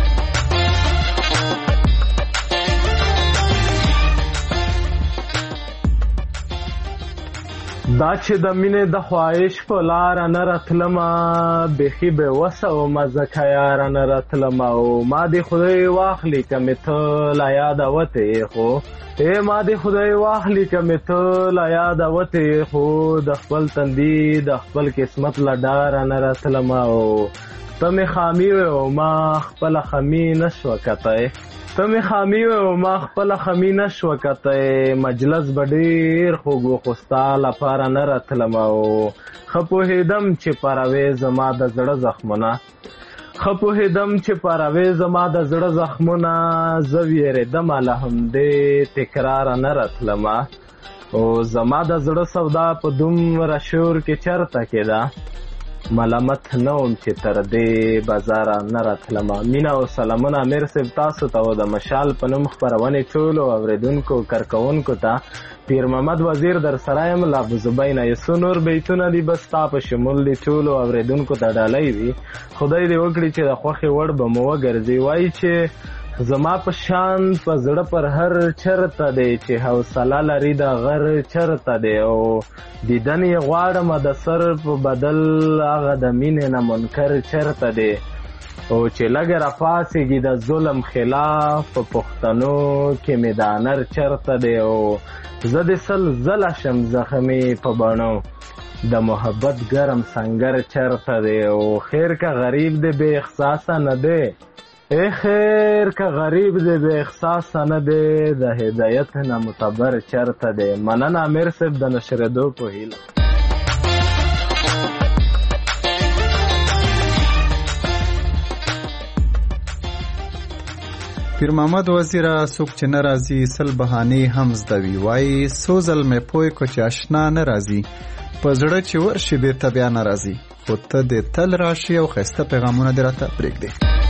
دا چې د مینې د خواهش په لاره نه راتلمه، بیخي بې وسه ومه ځکه یاره نه راتلمه، او ما دې خدای واخلي که مې ته له یاده وتې خو ای ما دې خدای واخلي که مې ته له یاده وتې خو، د خپل تندي د خپل قسمت له ډاره نه راتلمه، او ته مې خامي وې او ما خپله خمي نه شوه کتی، ته مې خامي وې او ما خپله خمي نه شوه کتی، مجلس به ډېر خوږ و خو ستا لپاره نه راتلمه، او ښه پوهېدم چې پروې زما د زړه زخمونه، ښه پوهېدم چې پروې زما د زړه زخمونه، زه ویرېدمه له همدې تکراره نه راتلمه، او زما د زړه سودا په دومره شور کې چرته کېده، ملامت نه وم چې تر دې بازاره نه راتلمه. مینه او سلامونه امیر صاحب تاسو ته او د مشال په نوم خپرونې ټولو اورېدونکو کارکوونکو ته. پیر محمد وزیر در سره یم له ابوزبین. یو څو نور بیتونه دي بس ستا په شمول دي ټولو اورېدونکو ته ډالۍ وي. خدای دې وکړي چې د خوښې وړ به مو وګرځي. وایي چې زما په شان په زړه پر هر چرته دی چې حوصله لري د غر چرته دی، او دیدن یې غواړم د سر په بدل هغه د مینې نه منکر چرته دی، او چې لږه راپاڅېږي د ظلم خلاف په پښتنو کې مې د انر چرته دی، او زه د سل زله شم زخمې په بڼو د محبت ګرم سنگر چرته دی، او خیر که غریب دی بې احساسه نه دی، ای خیر که غریب دی بې احساسه نه دی، د هدایت نه متبر چرته دی. مننه امیر صاحب د نشرېدو په هیله. پیر محمد وزیره څوک چې نه راځي سل بهانې هم زده وي. وایي څو ځل مې پوه کړو چې اشنا نه راځي، په زړه چې ورشي بېرته بیا نه راځي، خو ته دې تل راشي او ښایسته پیغامونه دې راته پرېږدې.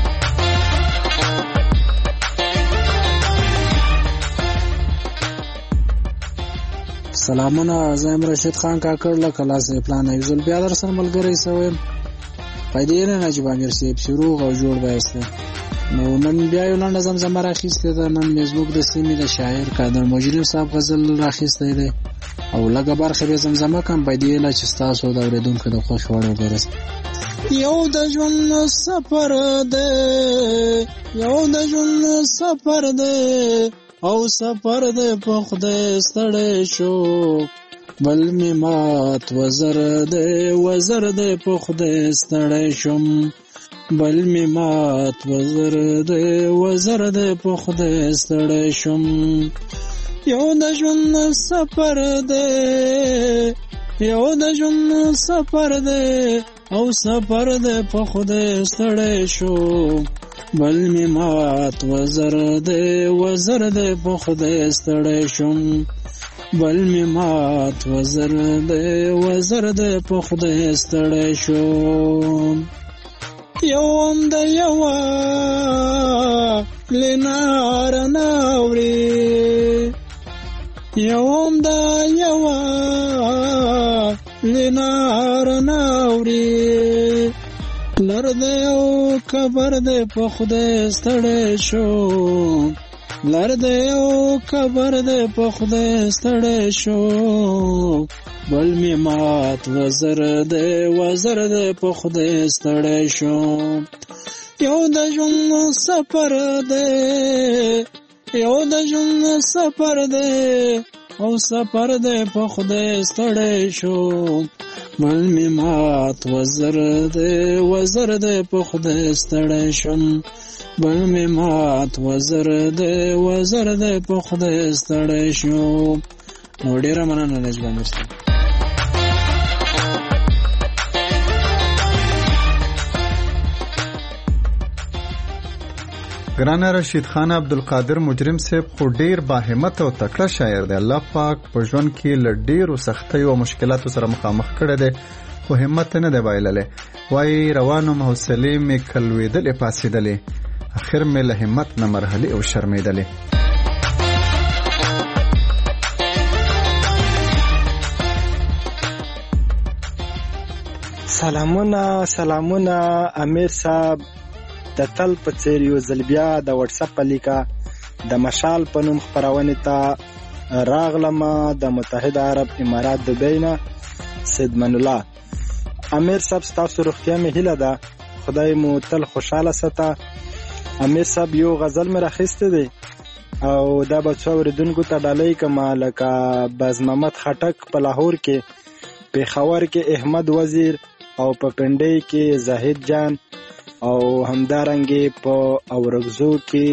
سلامونه، زه یم رشید خان کاکړ له کلاسې پلان ایزل بیا در سره ملګری سویم. پیدې نه نجیب امیر صاحب چې روغ او جوړ بایسته نو نن بیا یو لنډه زمزمه راخیستې ده. نن مې زموږ د سیمې د شاعر قادر مجرم صاحب غزل راخیستی دی او لږه برخه به زمزمه کړم په دې هیله چې ستاسو د اورېدونکو د خوښې وړ وګرځي. یو د ژوند سفر دی، یو د ژوند سفر دی او سفر دی په خدای ستړی شو، بل مې مات وزر دی وزر دی په خدای ستړی شم، بل مې مات وزر دی وزر دی په خدای ستړی شم. یو د ژوند سفر دی، یو د ژوند سفر دی او سفر دی په خدای ستړی شو، بل مې مات وزر دی وزر دی په خدای ستړی شم، بل مې مات وزر دی وزر دی په خدای ستړی شو. یوم د یوه لنار ناوري، یوم د یوه لنار ناوري، لر دی او کبر دی په خدای ستړی شو، لر دی او کبر دی په خدای ستړی شو، بل مې مات وزر دی وزر دی په خدای ستړی شو. یو د ژوند سفر دی، یو د ژوند سفر دی او سفر دی په خدای ستړی شو، بل مې مات وزر دی وزر دی په خدای ستړی شم، بل مې مات وزر دی وزر دی په خدای ستړی شو. نو ډیره مننه نجیب امیر صاحب. ګرانه رشید خان عبدالقادر مجرم صاحب خو ډیر باهمت او تکړه شاعر دی. الله پاک په ژوند کې له ډیرو سختیو او مشکلاتو سره مخامخ کړی دی خو همت نه دی بایللی. وایي روانم حوصلې مې کلوېدلې پاسېدلې، اخر مې له همت نه مرحلې او شرمېدلې. سلامونه سلامونه امیر صاحب، د تل په څیر یو ځل بیا د واتساپ په لیکه د مشال په نوم خپرونې ته راغلمه د متحده عرب امارات دبی نه. سید من الله امیر صاحب، ستاسو روغتیا مې هیله ده، خدای مو تل خوشحاله ساته. امیر صاحب یو غزل مې راخیستی دی او دا به څو اورېدونکو ته ډالۍ کړمه، لکه باز محمد خټک په لاهور کې، پېښور کې احمد وزیر او په پنډۍ کې زاهد جان او همدارنګې په اورګزو کې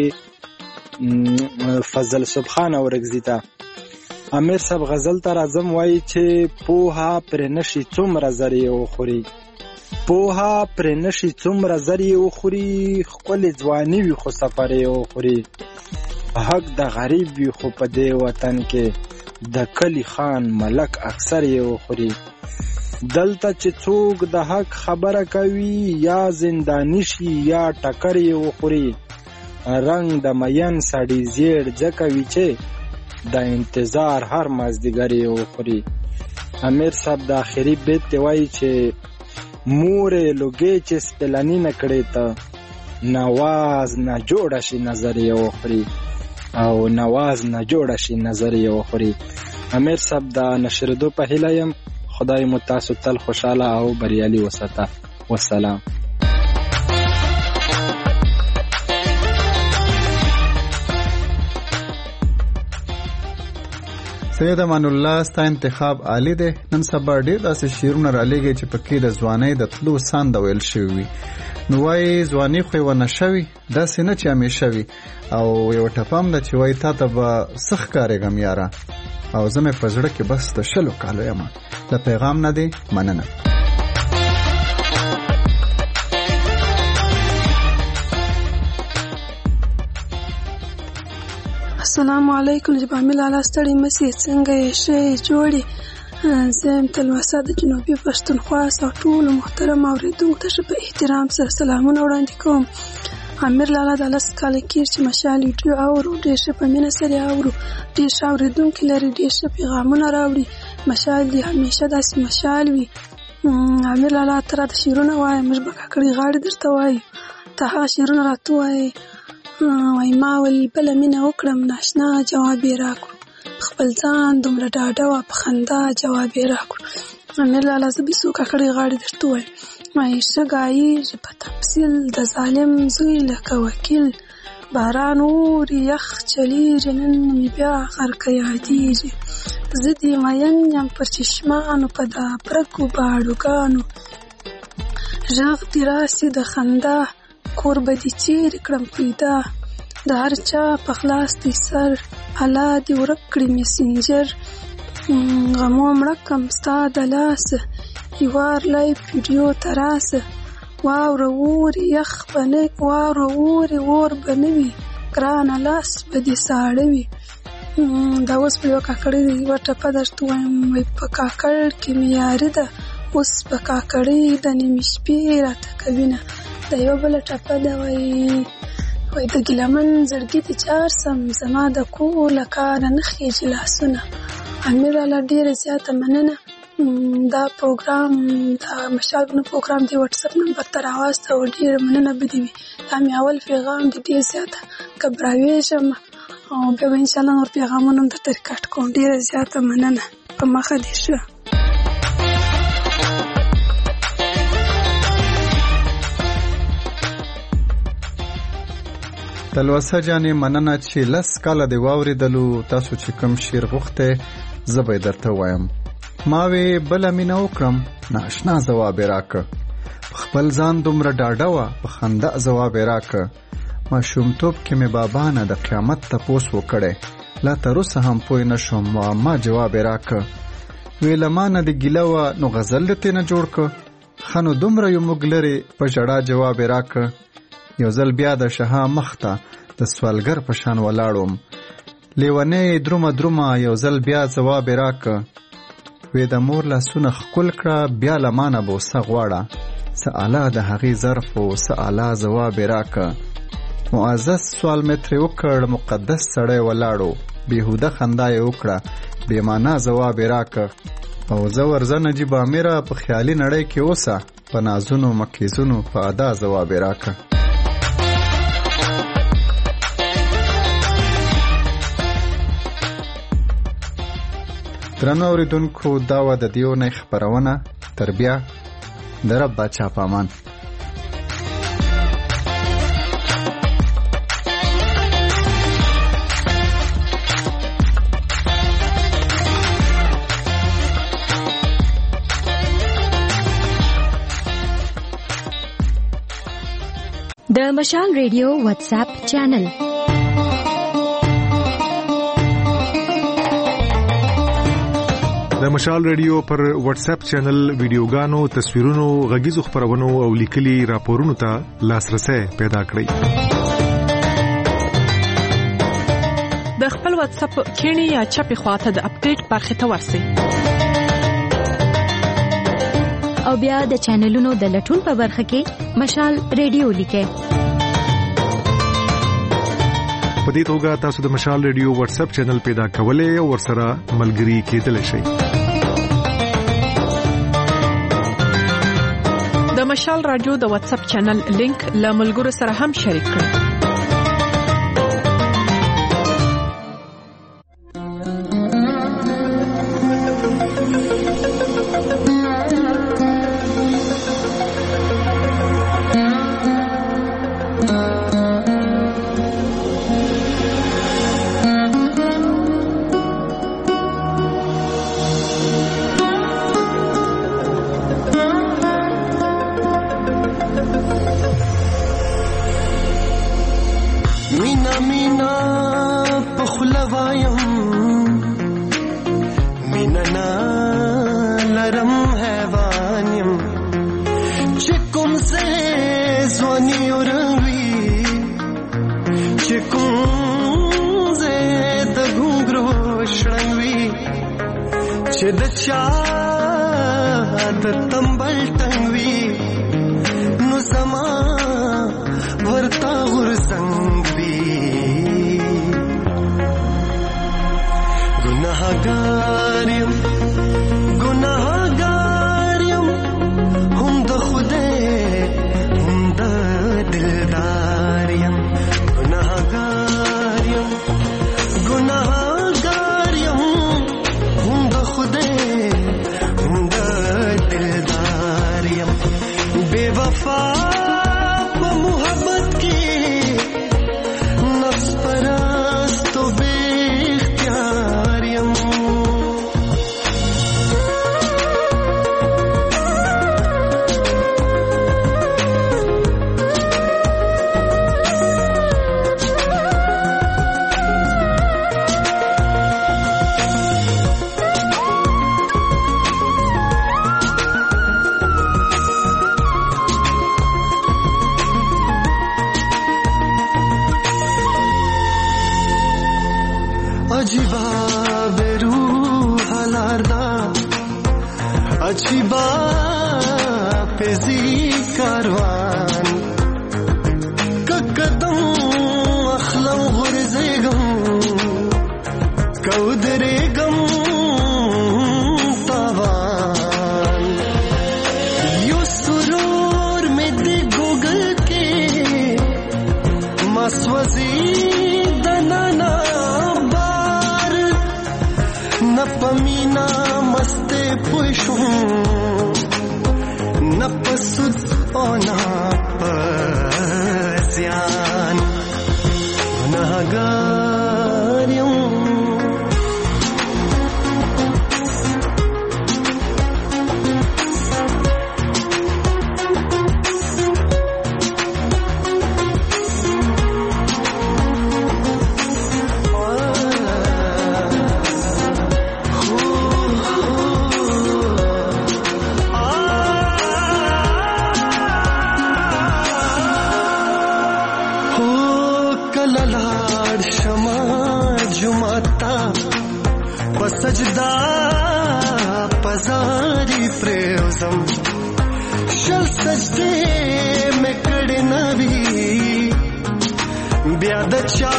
فضل سبحان اورګزي ته. امیر صاحب غزل ته راځم، وایي چې پوها پر نشي څومره زر یې وخوري، پوها پر نشي څومره زر یې وخوري، ښکلې ځواني وي خو سفر یې وخوري، حق د غریب وي خو په دې وطن کې د کلی خان ملک اکثر یې وخوري. دلته چې څوک د حق خبره کوي یا زندانی شي یا ټکر یې وخوري، رنگ د مین سړي زیړ ځکه وي چې د انتظار هر مازدیګر یې وخوري. امیر صاحب د آخري بیت ته وایي چې مورې لوګې چې سپلني نه کړې ته نواز نه جوړه شي نظر یې وخوري، او نواز نه جوړه شي نظر یې وخوري. امیر صاحب د نشریدو په هیله یم، خدای مو تاسو تل خوشاله او بریالي وساته. والسلام. سید امان الله، ستا انتخاب عالی دی. نن سبا ډېر داسې شعرونه رالیږي چې پکې د ځوانۍ د تلو ساند ویل شوي وي. نو وایي ځواني خو یې ونه شوي، داسې نه چې همیشه وي، او یو ټپه هم ده چې وایي تا ته به څه ښکارېږم یاره، او زه مې په زړه کې بس د شلو کالو یم. د پیغام نه دی مننه. السلام علیکم جبامل الله ستړي مسي، څنګه یې ښه جوړې؟ زه یم تلوسه د جنوبي پښتونخوا او ټولو محترم اورېدونکو ته ښه په احترام سره سلامونه وړاندې کوم. امیر لالا د لس کاله کېږي چې مشال ویډیو اورو، ډېر ښه په مینه سره اورو، ډېر ښه اورېدونکي لري، ډېر ښه پیغامونه راوړي. مشال دې همیشه داسې مشال وي. امیر لالا ته راته شعرونه وایه، موږ به کاکړۍ غاړې درته وایو، راته هغه شعرونه راته ووایي. وایي ما ویل بله مینه وکړم ناشنا جواب یې راکړو، خپل ځان دومره ډاډه وه په خندا جواب یې راکړو. امیر لالا زه بیسو کاکړۍ غاړې درته ووایم وایي ښه ګایېږي په تفصیل د ظالم زوی لکه وکیل، باران اوري یخ چلیږي نن مې بیا غرقه یادېږي، زه دې مین یم پر چشمانو په دا پرکو باړوګانو، غږ دې راسي د خندا کور به دې چیرې کړم پیدا، د هر چا په خلاص دی سر الله دې ورک کړي مسنجر، غمو مړه کم ستا د لاسه هیوار لایف ویډیو ته راسه، واوره اوري یخ به نه واوره اوري اور به نه وي ګرانه لاس به دې ساړه وي. دا اوس په یوه کاکړۍ یوه ټپه درته وایم وایي په کاکړ کې مې یاري ده اوس په کاکړۍ د نیمې شپې راته کوینه. دا یوه بله ټپه ده وایي وایي د ګیلمن زړګي دې جار سم زما د کور له کاره نه خیږي لاسونه. امیر لالا ډېره زیاته مننه. دا پروګرام دا مشال بنو پروګرام دی واتساپ نمبر ته راواست او ډېره مننه به دې وي. دا مې اول پیغام دی ډېر زیاته ګبراویږم او بیا به انشاءالله نور پیغامونه هم درته ریکارډ کوم. ډېره زیاته مننه په مخه دې ښه. تلوسه جانې مننه چې لس کاله دې واورېدلو. تاسو چې کوم شعر غوښتی زه به یې درته وایم. ما وې بله مینه وکړم ناشنا ځواب یې راکړه، په خپل ځان دومره ډاډه وه په خندا ځواب یې راکړه، ماشومتوب کې مې بابا نه د قیامت تپوس وکړی، لا تر اوسه هم پوه نه شوم معما جواب یې راکړه، وې له ما نه دې ګیله وه نو غزل دې ترې نه جوړ کړه، ښه نو دومره یو موږ لرې په ژړا جواب یې راکړه، یو ځل بیا د شها مخ ته د سوالګر په شان ولاړم، لیونی درومه درومه یو ځل بیا ځواب یې راکړه، وې د مور لاسونه ښکل کړه بیا له ما نه بوسه غواړه، څه اعلی د هغې ظرف و څه اعلی ځواب یې راکړه، معزز سوال مې ترې وکړ مقدس سړی ولاړو، بېهوده خندا یې وکړه بې معنا ځواب یې راکړه، او زه ورځه نجیب امیره په خیالي نړۍ کې اوسه، په نازونو مکیزونو په ادا ځواب یې راکړه. درنو اوریدونکو دا وه د دې اونۍ خپرونه. تر بیا د رب باچا په امان. د مشال ریډیو واتساپ چینل د مشال ریډیو پر واتس اپ چینل ویډیوګانو، تصویرونو، غږیزو خبرونو او لیکلي راپورونو ته لاسرسي پیدا کړئ. د خپل واتس اپ کینی یا چپی خواته د اپډیټ برخه ته ورسئ او بیا د چینلونو د لټون په برخه کې مشال ریډیو لیکئ. په دې توګه تاسو د مشال ریډیو واتس اپ چینل پیدا کولای او ورسره ملګري کېدلی شئ. د مشال رادیو د واتس اپ چینل لینک له ملګرو سره هم شریک کړئ. दिलदार چې با پزی کاروان کقدم اخلو غرزگم کودرگم تاوان یو سرور میں دی گوگل کے مسوزی دنانا بار نپمینا مستے پوشوں نپسد اونا پسیان گناہگاریوں سجدا پزاری پریوزم شل سجدے میں کڑے نبی بیاد چا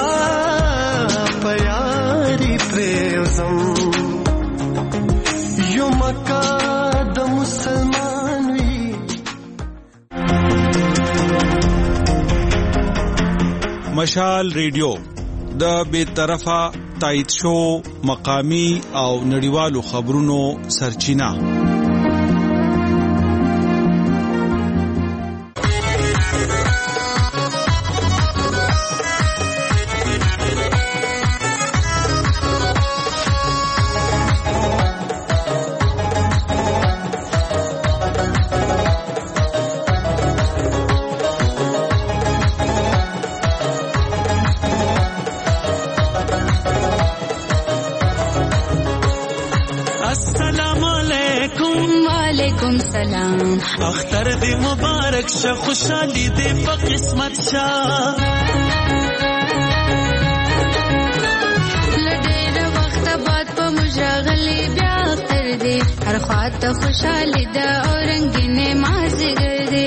پیاری پریوزم یو مکہ د مسلمان وی. مشال ریډیو د بے طرفه تایید شو مقامی او نړیوالو خبرونو سرچینه. اختر دې مبارک شه خوشالي دې په قسمت شه لډېر وخت بعد په مشغلې بیا اختر دې هر خواته خوشالي ده او رنگینه مازیګر دې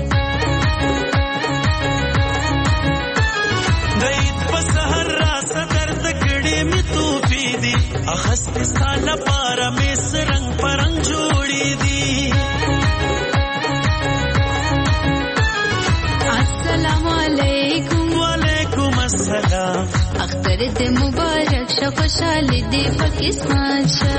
د عید په سحر را صدر د کړې مې توفې دي اخست سال پاره مې سرنګ پرنګ جوړې دي. السلام علیکم وعلیکم السلام اختر دې مبارک شه خوشالي دې په قسمت شه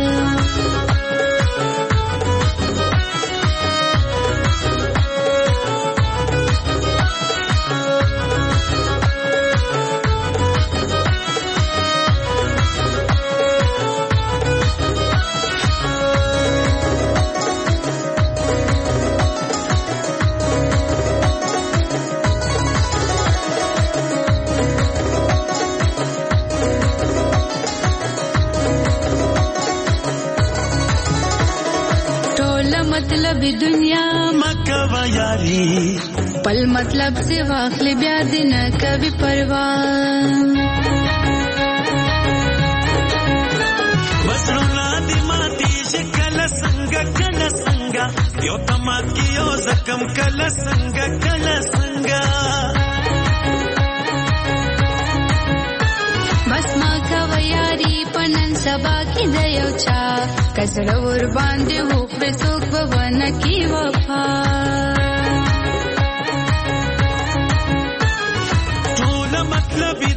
مطلب دنیا مکہ و یاری پل مطلب سے واخل بیا دن کبھی پرواہ بسرونا دی ماتی شکل سنگا کل سنگا یو تمات کی یو زکم کل سنگا کل سنگا بس ما کا ویاری پنن سبا کی دیو چا کسڑ ور باندې هو پر سوک ون کی وفا ټول مطلب